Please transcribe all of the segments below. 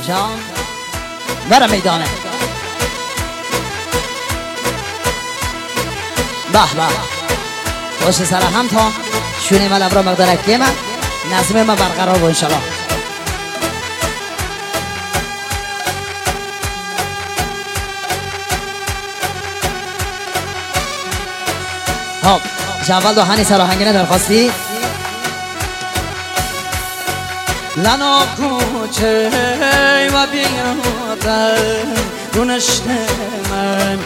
جان برم میدانه به به باشه سر هم تا شونی من ابرا مقدرکی من نظم من برقرار با انشالله. خب اول دهانی سراهنگینه درخواستی لنا کوچه و بیادر رونشت من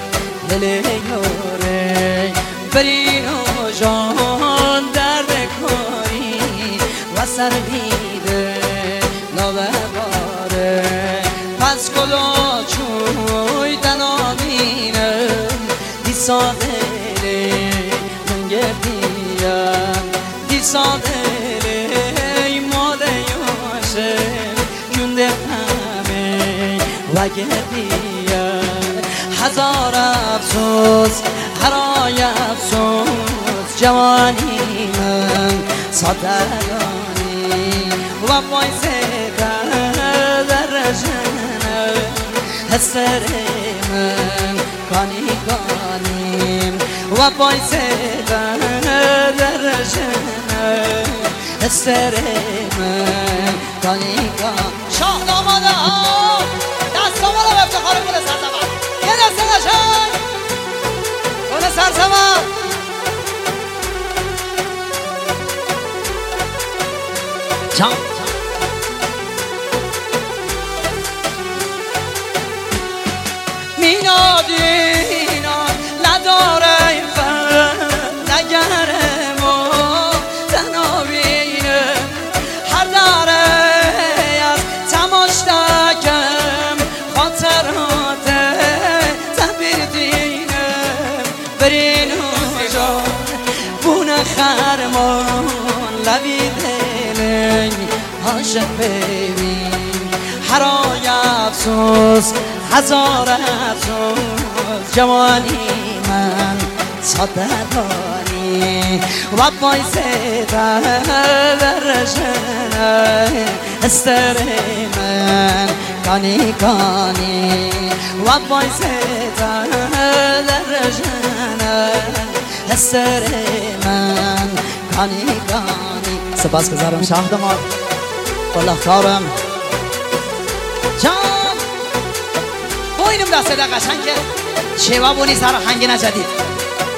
دلیاره برینو جان درد کاری و سر بیده نوه باره پس کلا چوی دنامینم دیسا دلی من گردیم دیسا دلی ماده یاشه کنده همه و گردیم هزار افسوس هرای افسوس جوانی من صدقانی و پایسه در رجنه هستر من کانی کانیم و پایسه در رجنه هستر من کانی کان شاه داماده دست آماده به افتخار گل سرزمن یه دست قشنگ گل سرزمن جان مینادینا نداره نگرم و تنابینه هر داره از تماشتاکم خاطرات تبیر دینم برین جان بونه خرمان لبی دلنگ عاشق ببین هرای افسوس هزار افسوس جوانی من صدقانی و پایسه در رجنه استر من کانی کانی و پایسه در رجنه استر من کانی کانی. سپاس گذارم شاه داماد خلاختارم جان اینم دسته در قشنگ که شیوا بونی سر هنگی نجدید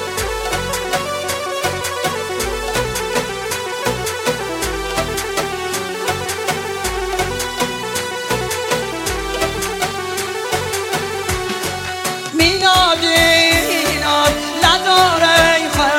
مینادینات نداره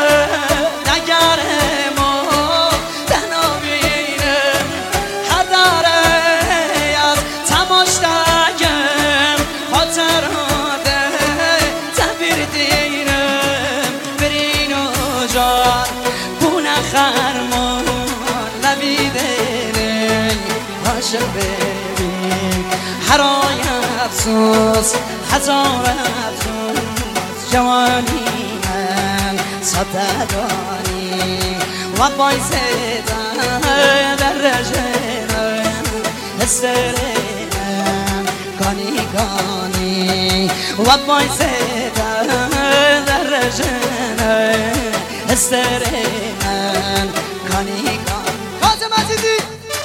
نگرم و تنابینم هر داره از تماشتایم خاطرات تبیر دینم برینو جان بونه خرمان لبی دلنگ عاشق ببین هرای افسوس هزار افسوس جوانی من صدقانی و پایسه در رجنه استر من کانی کانی و پایسه در رجنه استر من کانی کانی. کاظم عزیزی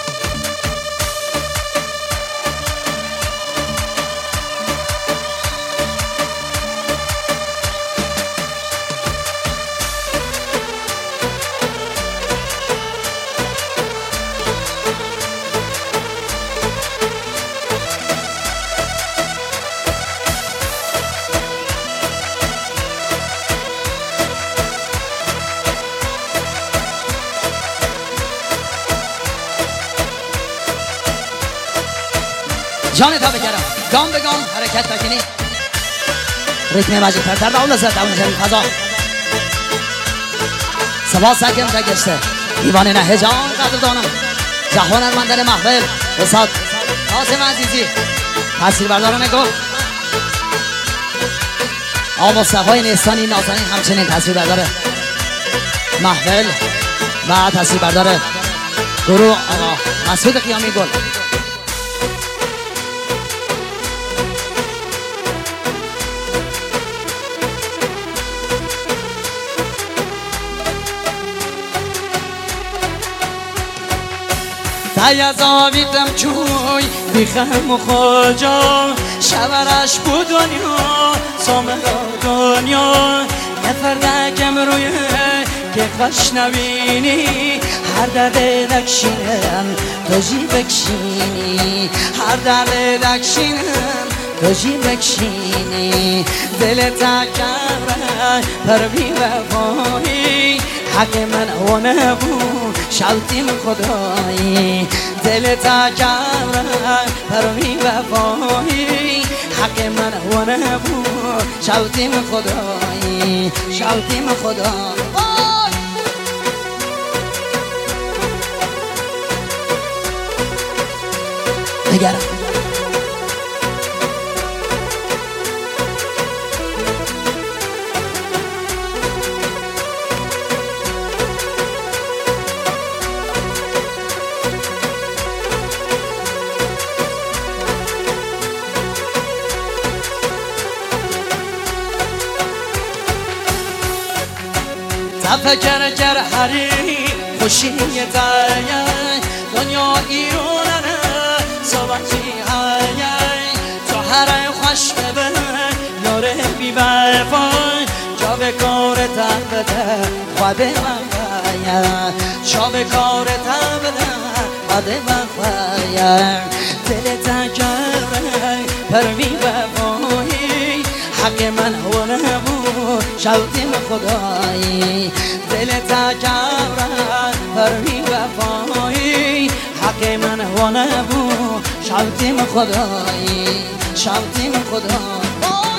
جان تا بگرم گام به گام حرکت بکنی ریتم مجید پرتر به اون لذت دون جمعی فضا سبا سکم تگشته دیوانه نه هجان قدر دانم جهان از مندن محفل رساد کاظم عزیزی تصویر بردارم گل آقا مصطفی نیستانی نازنین همچنین تصویر برداره محفل و تصویر برداره گروه آقا مسعود قیامی گل تایزاویدم چوی بیخم و خوجا شورش بود دنیا ساملا دنیا نفردکم روی که خوش نبینی هر درد دکشینم تو جی بکشینی هر درد دکشینم تو جی بکشینی دل تکبره پر بی وفایی حق من و نبود شوتیم خدایی دل تکبره پر بی وفایی حق من و نبود شوتیم خدایی شوتیم خدایی نگرم تفکر کر هری خوشی تایی دنیا ایرانه صبحی های تو هر خوش ببر یاره بی وفای جا به کار تبده خود من جا به کار تبده خود من دل تکره پر بی وفایی حق من هو نبود شوتیم خدایی دل تکره پر بی وفایی حق من هو نبود شوتیم خدایی شوتیم خدایی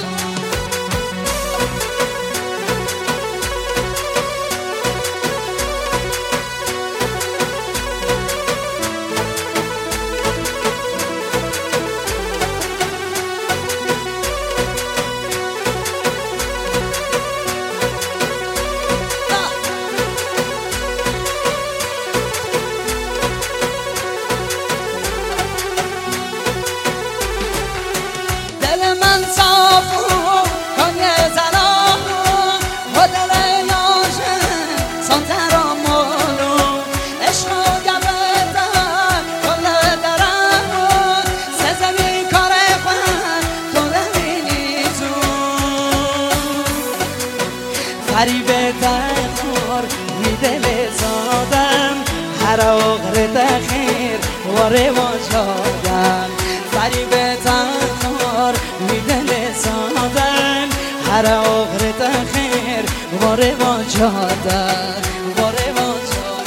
غریبه دخور می دل زادم هر آخر دخیر واره واجادم غریبه دخور می دل زادم هر آخر دخیر واره واجادم واره واجادم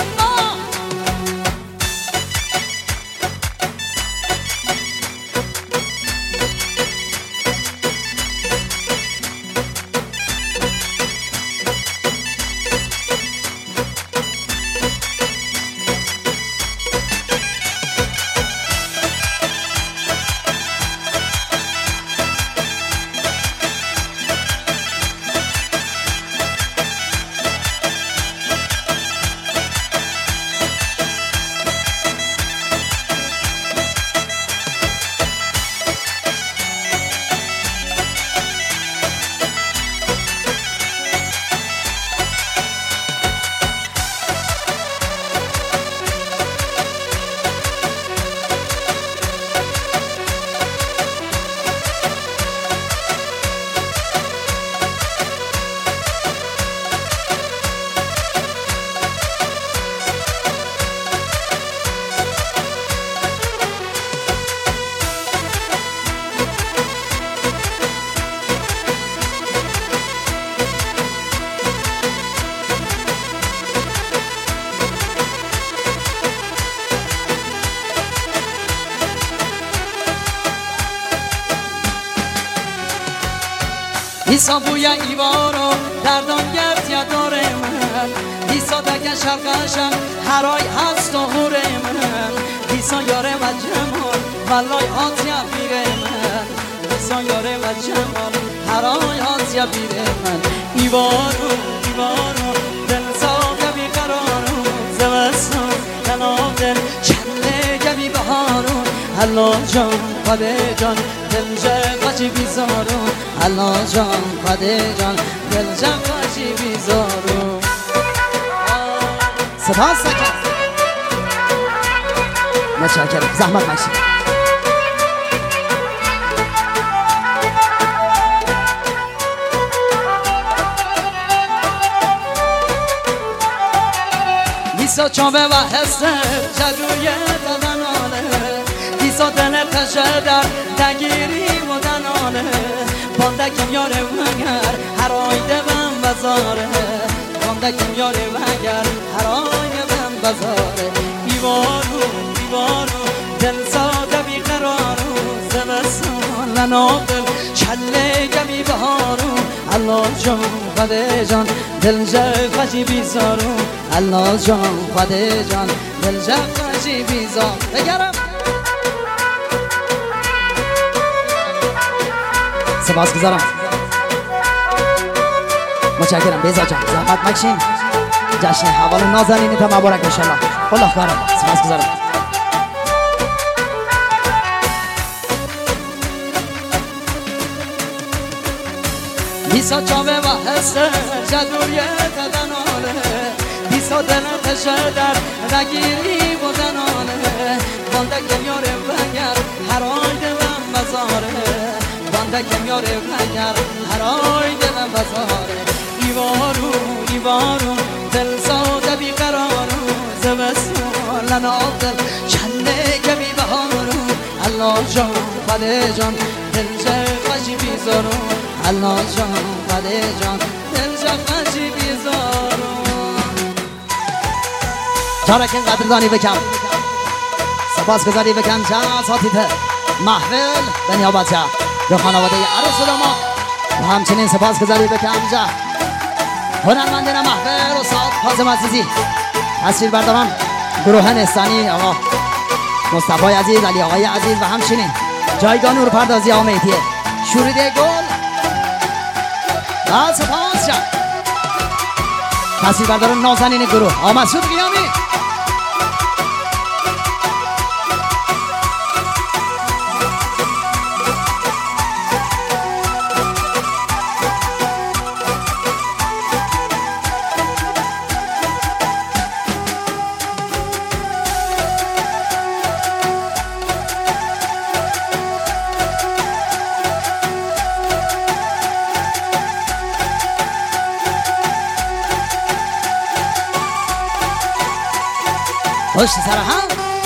ایسا بوی ایوارو دردان گرد یادار من ایسا دگه شرقشم هرای هست و هور من ایسا یاره و جمال والای آتیا بیره من ایسا یاره و جمال هرای آتیا بیره من ایوارو ایوارو دل ساقه بی قرارو زمستان دلاب دل چله گبی بهارو الله جان قده جان دل قچی بیزارو الله جان قده جان دل قچی بیزارو سپاس سکن متشکرم زحمت مکشید. دیسا چاوه و حسه جدوی ددنانه دیسا دل تشه در تگیری و دنانه باندکم یاره وگر هر آیده بم بزاره باندکم یاره وگر هر آیده بم بزاره بیوارو بیوارو دل ساده بیقرارو زمستان لنابل چله گمی بهارو الله جان خده جان دل جفشی بیزارو الله جان خده جان دل جفشی بیزار بگرم سپاس گذارم متشکرم بیزا جان زحمت مکشین جشن حوال نازنینی تا مبارک انشالله الله خبرم سپاس گذارم دیسا چاوه و حسه جدوی ددنانه دیسا دل تشه در رگیری و زنانه باندکم یاره وگر هر آیده من بزاره باندکم یاره وگر هر آیده من بزاره ایوارو ایوارو دل ساده بیقرارو زمستان لنابل چنده کمی بهارو الله جان خده جان دل جفشی بیزارو الله جان خده جان دل جفشی بیزارو چارکن قدردانی بکم سپاس گذاری بکم چه اساتید محفل به نیابت به خانواده عروس و داماد و همچنین سپاس گذاری بکم جه هنرمندان محفل استاد حازم عزیزی تصویر برداران گروه نستانی آقا مصطفی عزیز علی آقای عزیز و همچنین جایگاه نور پردازی آقا مهدیه شوریده گل و سپاس جان تصویر برداران نازنین گروه آقا مسعود قیامی پشت سر هم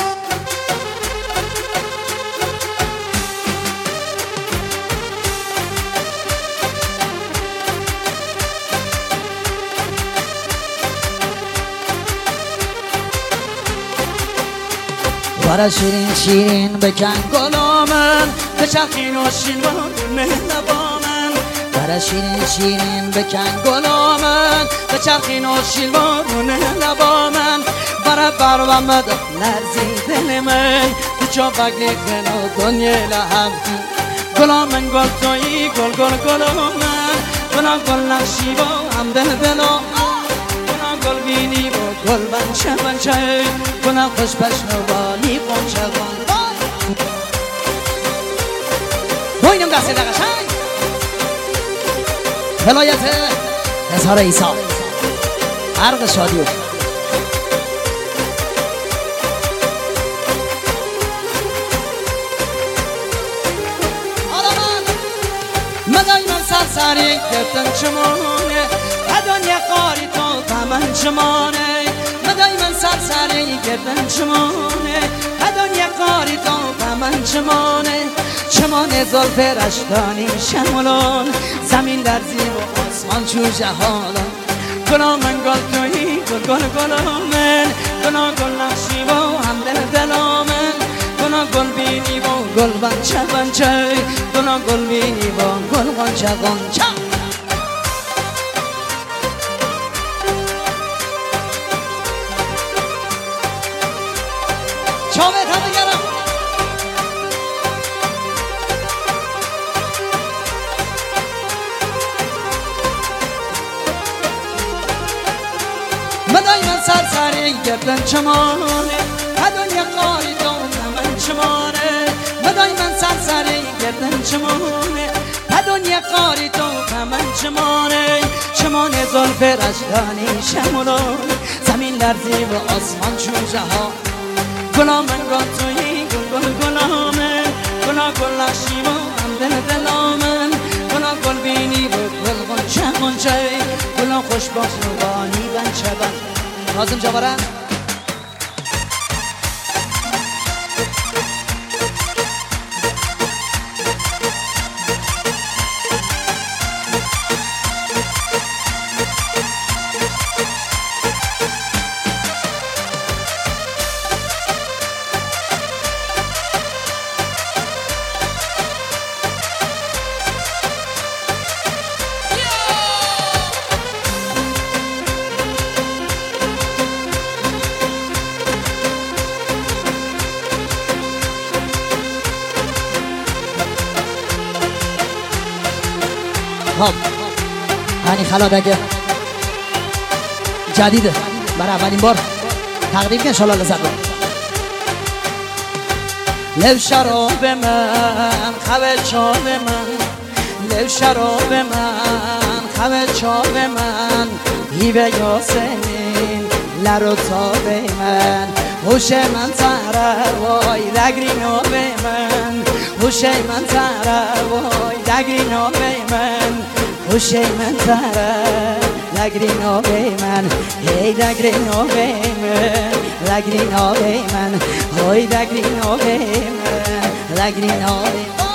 برا شیرین شیرین بکن گلامن بچخین و شیرین مهربامن برا شیرین شیرین بکن گلامن بچخین و شیرین مهربامن برا برومد لرزی دل من تو چا بگلی خیلی دنیا لحب گلامن گل تویی گل گل گلامن گلام گل نقشی با هم دل دلام گلام گل بینی با گل بنچه بنچه گلام خوش پشنوانی قنچه قنچه بوینم دسته دقشنگ ولایت اظهار عیسی عرق شادیو مدای من سرسری گفتن چمانه دنیا قاری تو تمن چمانه مدای من سرسری گفتن چمانه دنیا قاری تو تمن چمانه چمانه زلف رشتانی شمالان زمین در زیر و آسمان چو جهالان گلا من گل تویی گل گل گلامن گلا گل نقشی و هم دل دلامن گلا گل بینی و گل بنچه بنچه گلا گل بینی و گل قنچه قنچه چاوه تا بگرم مدای من سرسری گفتن چمانه دنیا قاری تو من چمانه مدای من سرسری گفتن چمانه دنیا قاری تو من چمانه چمانه زلف رشتانی شمالان زمین لرزی و آسمان چون جهان گلا من را تویی گل گل گلامن گلا گل لشیم و هم دل دلامن گلا گل بینی و گل گل چمون چه گلا خوش باش روانی بن چه بن نازم جوارن خب هنی خلادگه جدیده برای اولین بار تقدیم که انشالله لذت بود لب شراب من خوه چاب من لب شراب من خوه چاب من هیوه یاسمین لرو تاب من هوش من تره وای دگری ناب من هوش من تره وای دگری ناب من هوش من تره دگری ناب من هی دگری ناب من دگری ناب من هی دگری ناب من دگری ناب من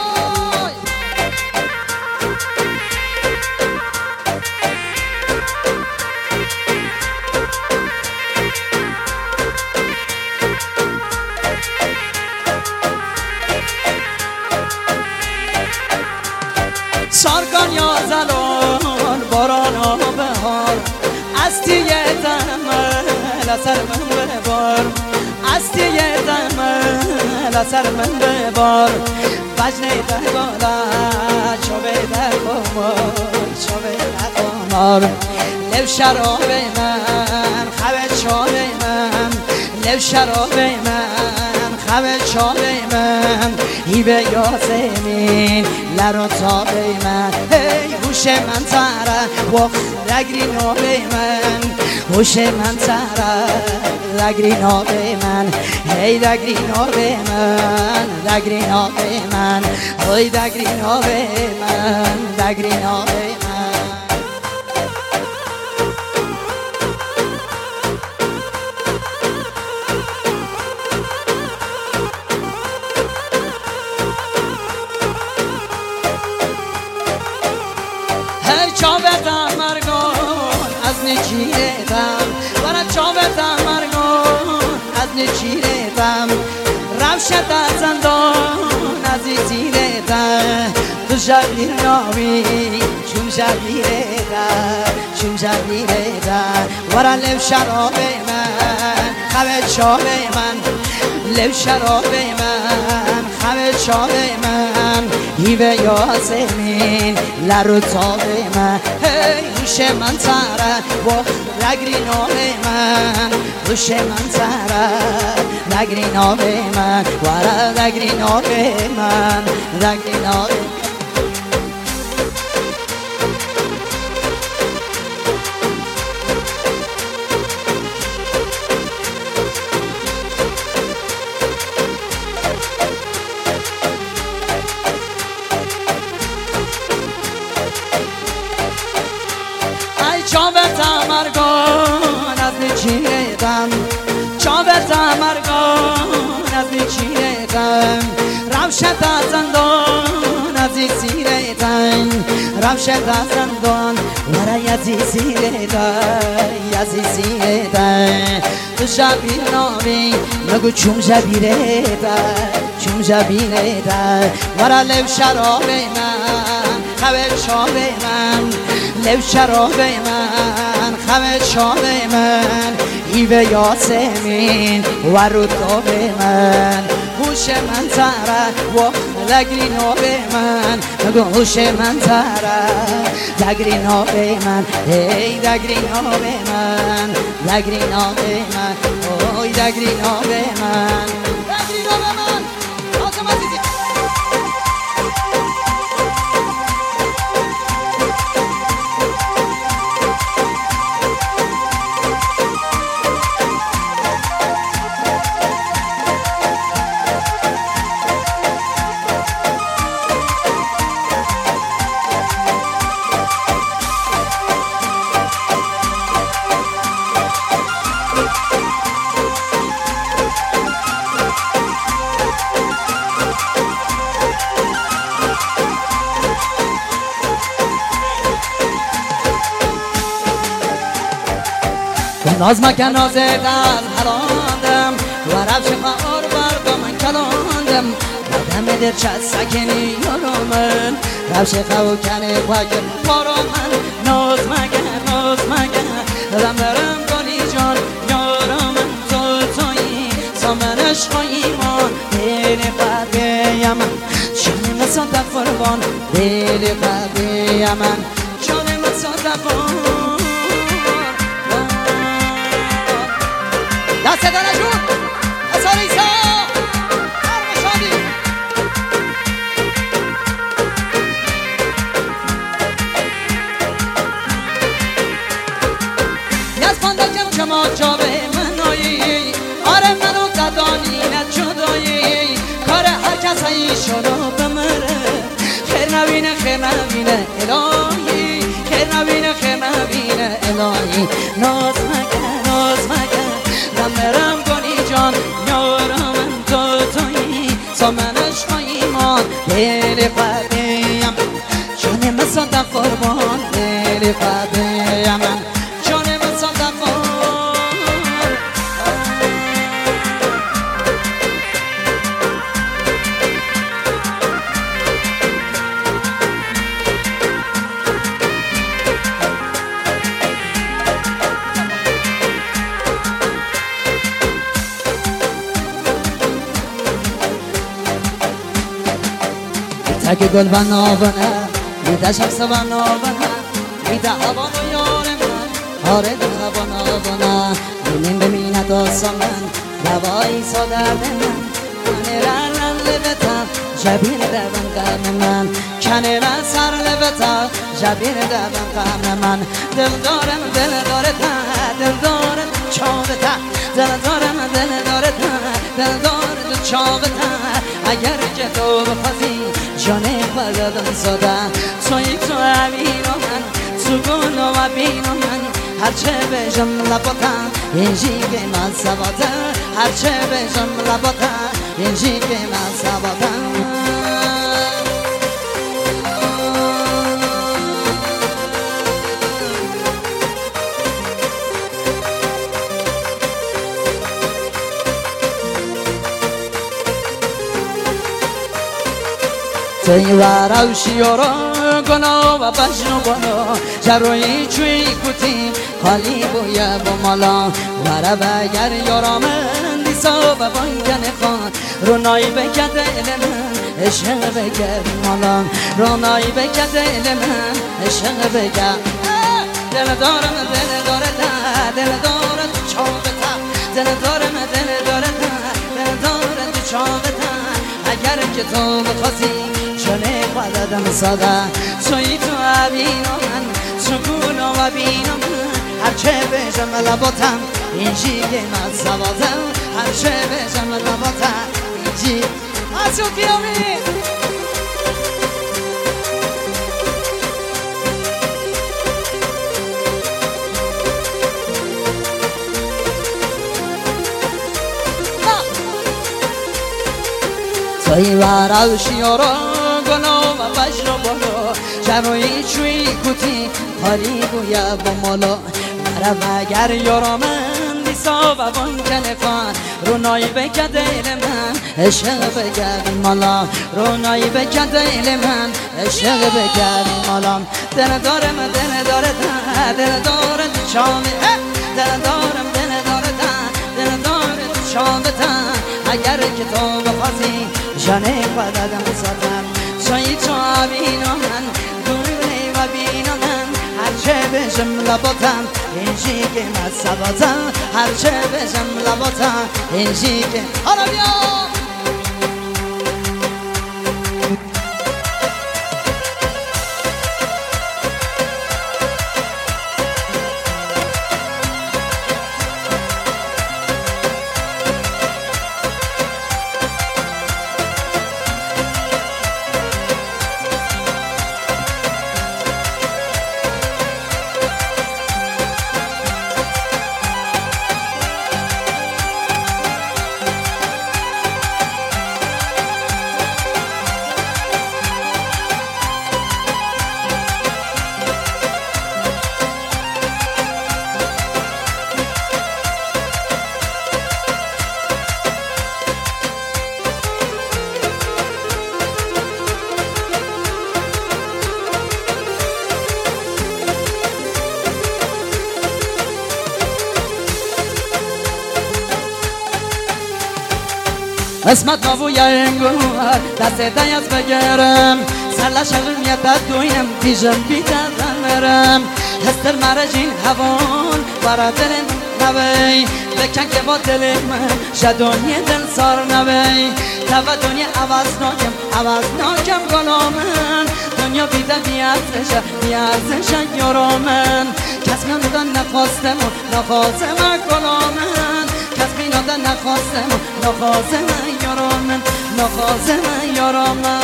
سارگان یا زلال باران و بهار از تیه دمل اثر من ببار از تیه دمل اثر من ببار وجنه ده بالا چوبه در کمار چوبه در کمار لب شراب من خوه چاب من لب شراب من خوه چاب من هیبه یاسمین لرو تاب من هی هوش من تره وخ دگری ناب من هوش من تره دگری ناب من هی دگری ناب من دگری ناب من هی دگری ناب من دگری ناب من چاوتم مرگان از نچیرتم برای چاوتم مرگان از نچیرتم روشت از زندان از زیرتم تو شبیر نامی چون شبیرتم چون شبیرتم برای لب شراب من خوه چاب من لب شراب من خوه چاب من هیوه یاسمین لرو تاب من هی هوش من تره و رگری ناب من هوش من تره رگری ناب من ورا رگری ناب من رگری ناب چاوتم مرگان از نچیرتم چاوتم مرگان از نچیرتم روشت از زندان از زیرتم روشت از زندان ورای از زیرتم از زیرتم تو شبیر نامی نگو چون شبیرتم چون شبیرتم ورا لب شراب من خوه چاب من لب شراب من خوه چاب من هیوه یاسمین و رو تاب من هوش من تره و دگری ناب من نگو هوش من تره دگری ناب من هی دگری ناب من دگری ناب من اوی دگری ناب من دگری ناب من آزم عزیزی ناز مکن ناز دل هلاندم و رفش خار بردا من کلاندم بدم در چه سکنی یارامن رفش خو کنه خواگر بارا من ناز مکن دلم برم گلی جان یارامن تو تویی سامن عشق و ایمان دل قلبی من جان مصدق قربان دل قلبی من جان مصدق قربان دست دانشون اصار ایسا برمشادی یز پاندکم شما جا به منایی آره منو قدانی نجدایی کار هر کس هایی شروع بمره خیر نبینه الهی خیر نبینه الهی ناز مگه برم گلی جان یارم تو تویی سامن عشق و ایمان دل قلبیم جان مصدق قربان دل قلبیم جان مصدق قربان اگه گل بنابنه میده شخص بنابنه میده هوانو یار من آره دل بنابنه بینیم بمینه داستان من دوایی سا درد من کنه رن لبتا جبیر دبن قرن من کنه رن سر لبتا جبیر دبن قرن من دل دارم چاوتا دل دارم چاوتا اگر که تو بخوازی جانه بردم زاده توی تو امین و من تو گل و بین و من هرچه بجم لباتم اینجی که من سباتم هرچه بجم لباتم اینجی که من سباتم توی وراوشی و را گنا و بجن و بالا جروی چوی کتی خالی بویا با مالا ورا بگر یارامن دیسا و بانکن خان رونایی بکت علمن عشق بگر مالا رونایی بکت علمن عشق بگر دل دارم چاوتا دل دارم چاوتا اگر که تو بخواستی جانه خودم ساده توی تو عبین و من سکون و بین و من هرچه بجم لباتم اینجی که من سوادم هرچه بجم لباتم اینجی آسو کیامی توی وراوشی و را گنا و بجر و بالا جمعی چوی کتی خالی بویا با مالا مرا وگر یارامن دیسا و بانکن خان رونایی بکد ایل من عشق بگرد مالا رونایی بکد ایل من عشق بگرد مالا دل دارم چامه دل دارم چامه اگر که تو بخواستی جانه خودم ساتم توی تو عبین و من دوری و بین و من هرچه بجم لباتم اینجی که من سباتم هرچه بجم لباتم اینجی که حالا بیا اسمت نبوی انگور دست دیت بگرم سلا شغلیت دویم دیجم بیتر مرم هستر مرجین هوان برا دلم نوی بکن که با دل من شدونی دل سار نوی توا دنیا عوض ناکم گلامن دنیا بیده بیارزش یارامن کس من دادن نخواستم گلامن کس می دادن نخواستم یارامن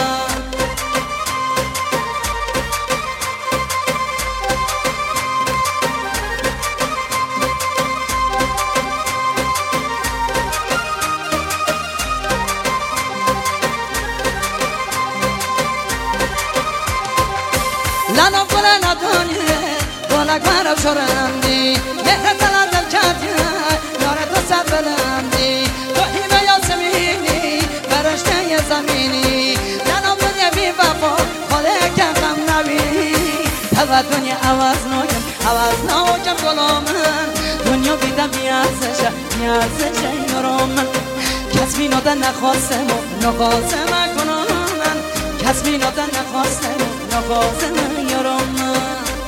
لنا گل ندانیه گلک مرب شرندی مهر دلت دل کردی یار تو سر بلندی تو هیمه یاسمینی فرشته زمینی لنا دنیا بی وفا خاله کردم نبی توا دنیا عوض ناکم گلامن دنیا بیدم بیارزش یارامن کس می نادن نخواستم گلامن کس می نادن نخواستم یارامن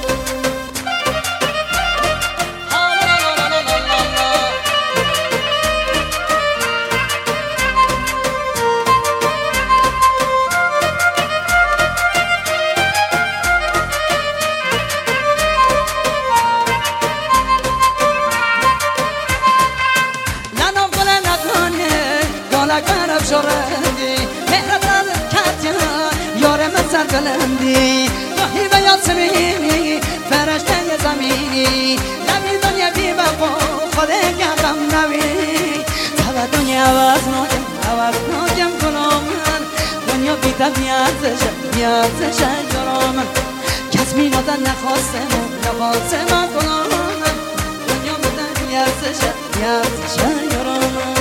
لنام گل ندانه گلک مرب شرندی مهرت کردی یار من سر بلندی توهی و یاسمینی فرشته زمینی نمی دنیا بی وفا خاله کردم نبی توا دنیا عوض ناکم گلامن دنیا بیده بیارزش یارامن کس می نادن نخواستم گلامن دنیا بیده بیارزش یارامن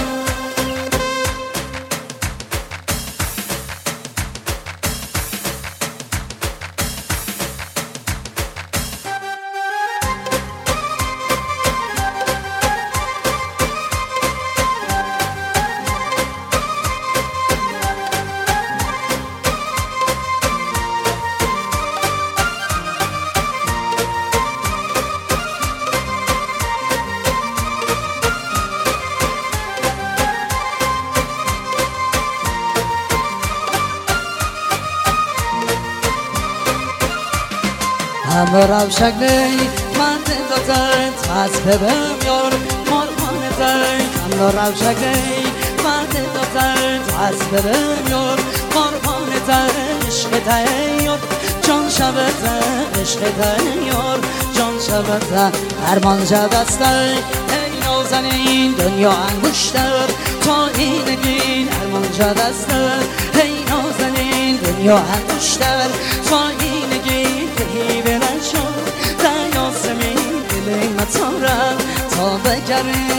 همراه شکلی من دادت از ببم یار مرمانه همراه شکلی من دادت از ببم یار مرمانه عشق یار جان شبت عشق یار جان شبت هرمان شبست ای نازنین دنیا انگشتر تا اینگین هرمان شبست ای نازنین دنیا انگشتر تا اینگین یاسمین دل متارم تا بگره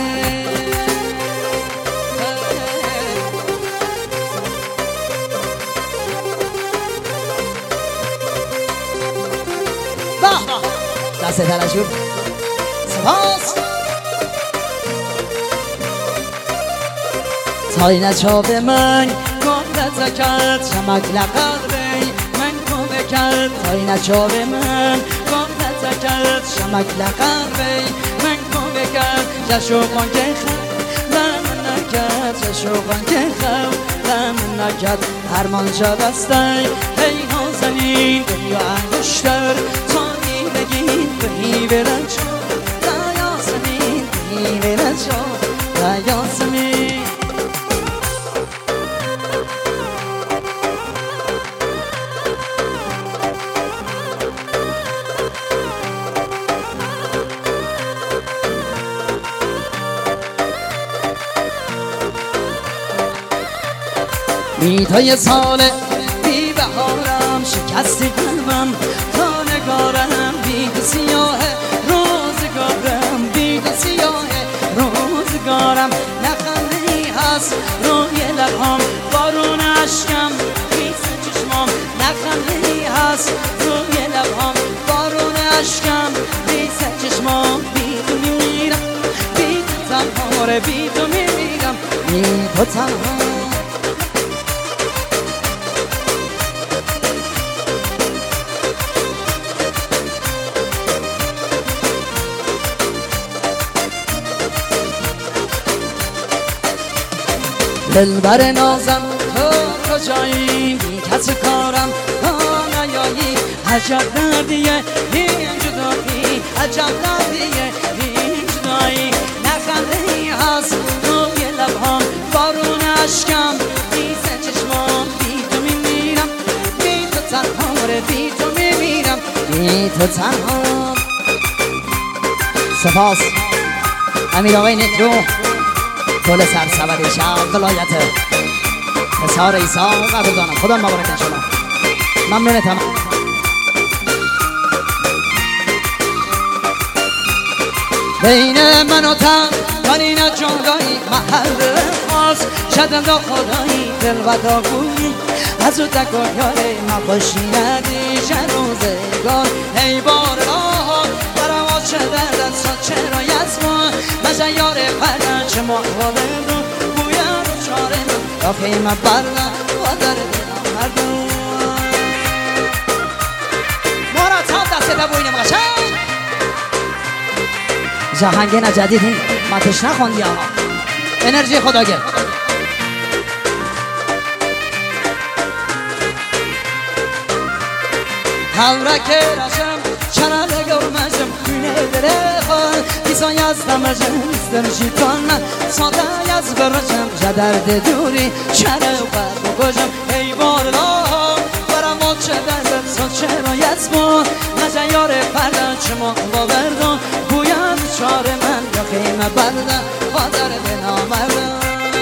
دست تلاشور سپاس تای نچاب من گفت کرد شمک لقلبی من کمه کرد تای نچاب من کرد شمک لقلبی من کمه کرد جشوقان که خب لمن نکرد جشوقان که خب لمن نکرد هرمان شبسته ای نازنین دنیا انگشتر تا بگین بهی برد شد دا یاسمین بهی برد شد دا یاسمین میتای سال بی بهارم شکستی قلبم تا نگارم بید سیاه روزگارم بید سیاه روزگارم نخندی هست روی لبام بارون عشقم خیس چشمام نخندی هست روی لبام بارون عشقم خیس چشمام بی تو میمیرم بی تو تنها بی تو میمیرم بی تو تنها دلبر نازم تو کجایی کس کارم تا نیایی عجب دردیه این جدایی عجب دردیه این جدایی نخنده ای هست توی لبهام بارون اشکم ریزه چشمام بی تو میمیرم بی تو تنها بی تو میمیرم بی تو تنها سپاس امیر آقای نکرو کل سرسبد شب ولایت حصار عیسی قدردانم خدا مبارک انشالله ممنونتم بین من و تن من این جنگایی محل خاص شدم دا خدایی دل و داگوی از او تکایاره مباشی ندیشه روزگار ای بار راه برم آز شده دستا چرا یزمان مجه یاره پرن چه محواله دو بویر و چاره من یا خیمه برن و در دلم مردم مراتب دسته ببوینم قشنگ جهنگین جدیدی من تشنه خوندی آقا انرژی خداگر حورک رشم چرا لگرمشم کنه دره خان دیسان یزدم جنستر شیطان من ساده یز برشم جدرد دوری چرا و بگوشم ای بارلا برم آد چه دردت سا چرا یزبان نجه یاره پردن چما باوردن بوید چار من یا خیمه بردن قادر به نامردن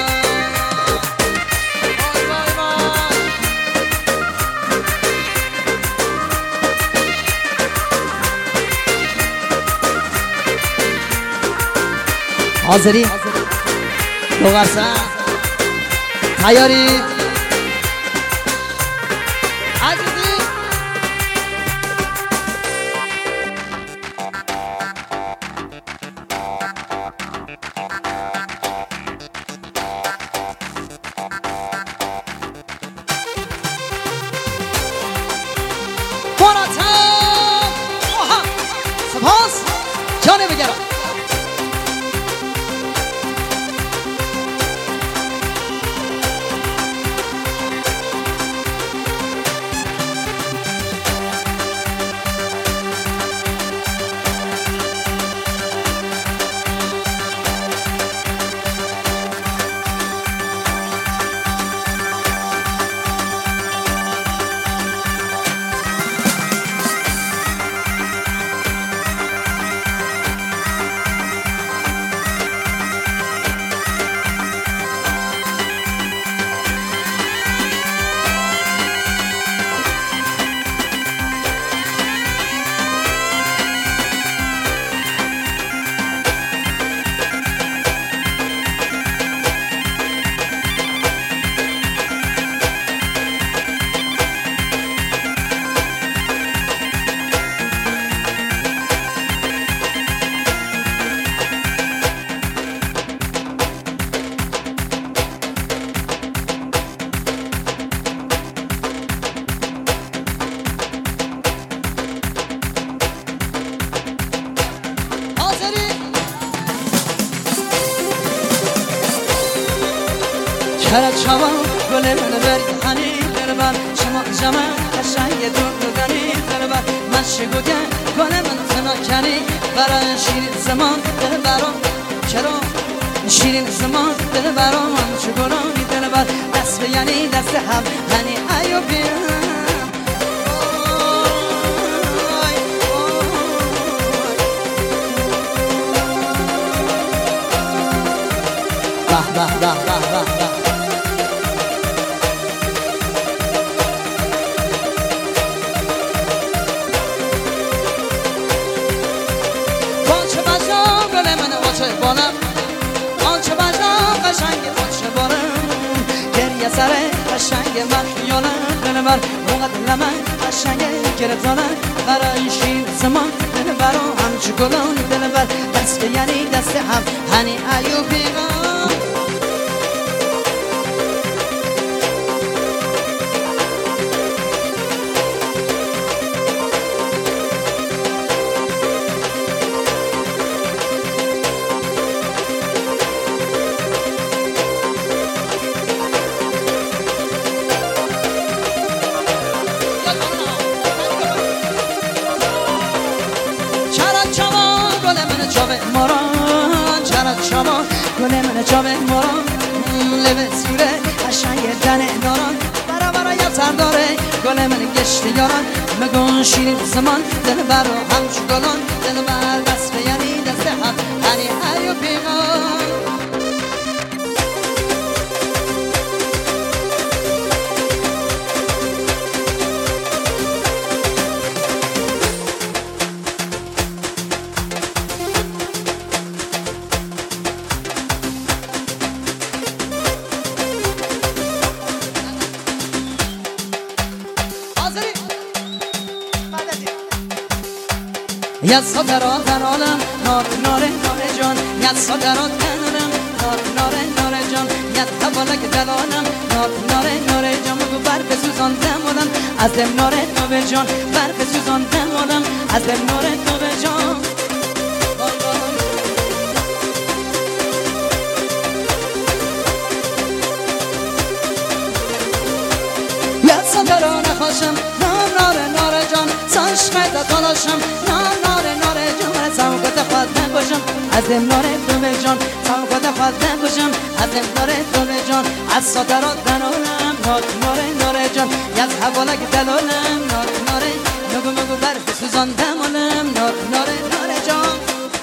حاضری دو غرسن تیاری عزیزی مراتب سپاس جانه بگرم کرد شما گل من بریحانی دربر شما جمع قشنگ دور دنی دربر من شگوگن گل من تناکنی برای شیرین زمان دربرم چرا شیرین زمان دربرم چگرانی دربر دست به یعنی دست هم هنی ایوبی به به به به به بانم آنچه بجنم قشنگ آنچه بارم گریه سر قشنگ من خیالم دلبر موقع دل من قشنگ گرفتانم برای شیر زمان دلبرم همچه گلان دلبر دست یعنی دست هم هنی ایوبی گله من چابه مران لبه سوره قشنگ دنه داران برا یا سر داره گله من گشت یاران مگون شیرین زمان دل بر هم شکلان دل بر دست یعنی دست هم هنی هری و پیمان یسا درات درالم ناره جان یسا درات کنارم ناره جان یسا بالک دلالم ناره جان بگو برف سوزان دمالم از دم ناره جان برف سوزان دمالم از دم ناره جان یسا درا نخواشم ناره جان ساشمت تلاشم ناره جان سوقت خود نباشم از دم ناره تو جان سوقت خود نباشم از دم ناره تو جان از صدرات دنالم ناره جان یز حوالک دلالم ناره مگو برف سوزان دمالم ناره جان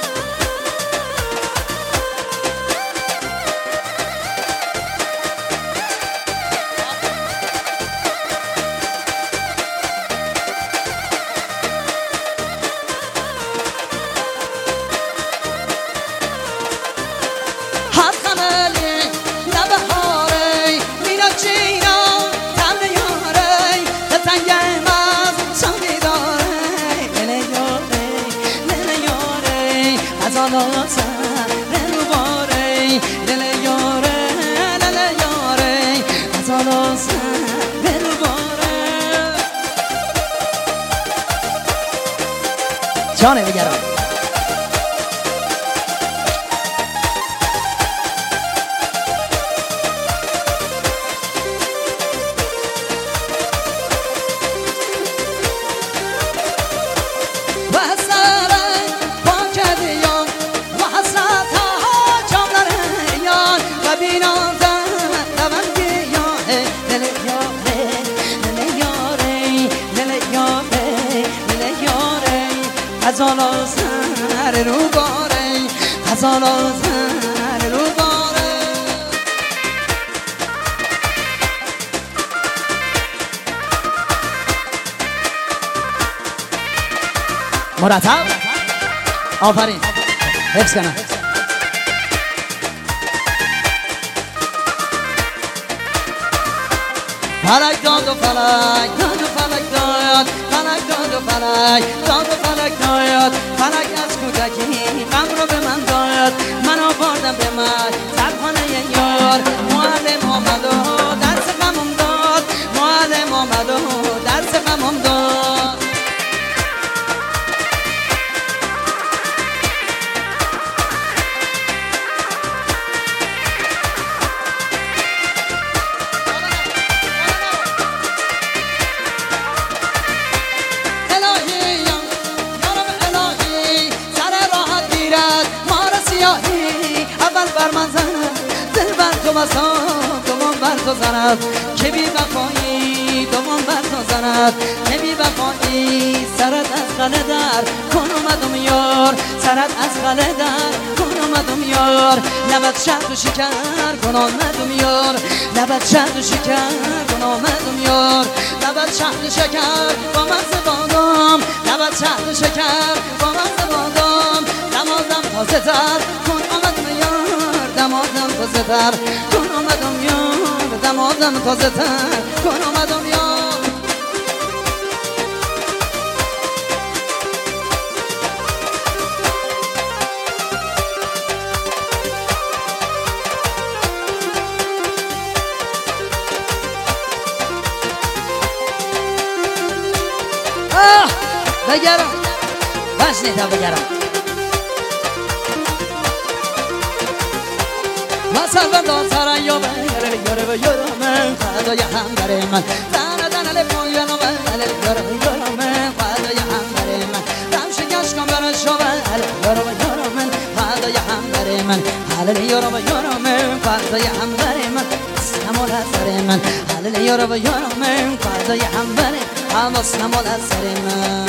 جانه بگرم خزانا سر رو باره خزانا سر رو باره مرتب آفرین حفظ کنم فلک داد و فلک داد و فلک داد فلک داد و فلک داد و فلک داد فلک از کودکی غم رو به من داد من آوردم به من سرخانه یار معلم آمد و درس غمم داد معلم آمد و درس غمم داد دومان بر تو زند که بی وفایی دومان بر تو زند که بی وفایی سرت از غله در کن اومدم یار سرت از غله در کن اومدم یار لبت شهد و شکر کن آمدم یار لبت شهد و شکر کن آمدم یار لبت شهد و شکر با مزه بادام لبت شهد و شکر با مزه بادام دمادم تازه تر کن آمدم یار دمادم تازه تر کن آمدم یار دمادم تازه تر کن آمدم یار بگرم باش نیتا بگرم وصل بندان سران یا بگره یاره و یاره من خدای هم داره من دانه دانه لپون یانو بگره یاره و یاره من خدای هم داره من دم شکش کن برن شو بگره یاره و یاره من خدای هم داره من حلل یارم یارم فردای همبر من نمال از سر من حلل یارم یارم فردای همبر حواس نمال از سر من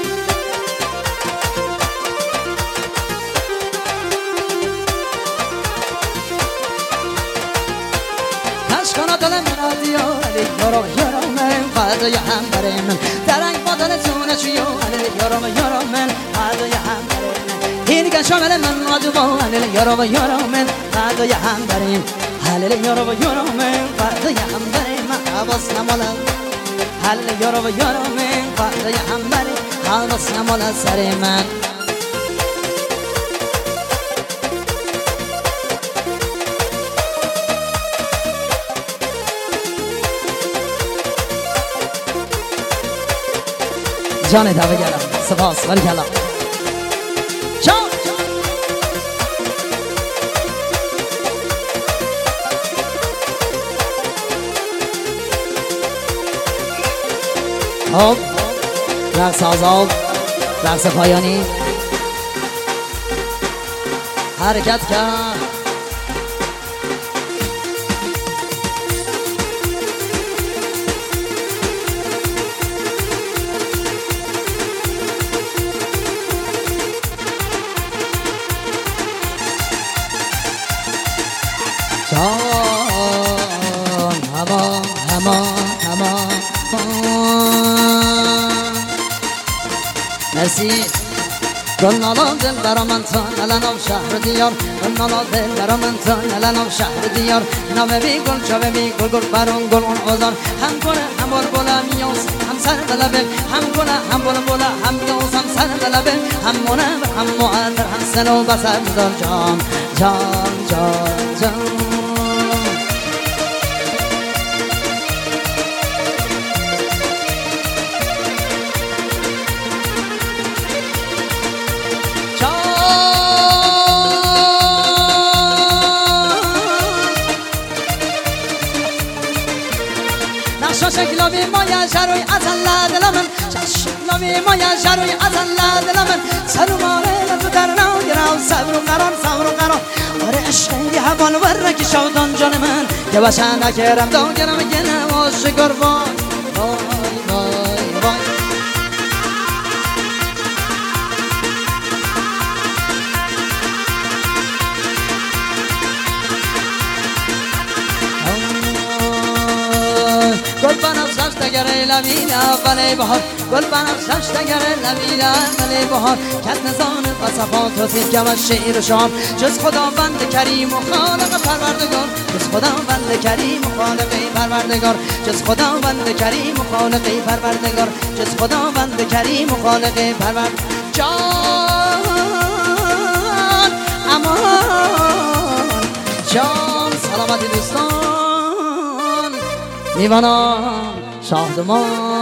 اشکانا دل من دیار یارم یارم فردای همبر من درنگ با دلتونه چیو حلل یارم فردای همبر من این که شامل من نادوبا حلل یارم فردای همبر من حلل یارم فردای همبر من حواس نمال حلل یارم فردای همبر حواس نمال از سر من جان دعوه گرم سپاس ولی کلا جان خب رقص آزاد رقص پایانی حرکت کرد جان هما مرسی گل نالا دل برا من تا نلنام شهر دیار گل نالا دل برا من تا نلنام شهر دیار نامه بی گل چاوه بی گل گل برون گل اون اوزار هم کنه هم بول بولا میوز هم سر بلبل هم کنه هم بول بولا هم میوز هم سر بلبل هم مونه هم معطر هم سنو بسر دار جان جان جان جان شکلامی مایا شروی ازلا دلمن شکلامی مایا شروی ازلا دلمن سر ماره تو در نو گرام صبر و قرار آره عشقی حوال ور کی شودان جان من که باشه نکرم دو گرام گنه عاشق وای گل بنفشش دگر لبین اول بهار گل بنفشش دگر لبین اول بهار کت نزان و صفات و سیکم از شعر و شام جز خداوند کریم و خالق پروردگار جز خداوند کریم و خالق پروردگار جز خداوند کریم و خالق پروردگار جز خداوند کریم و خالق پروردگار جان امان جان سلامتی دوستان دیوانان شاهدمان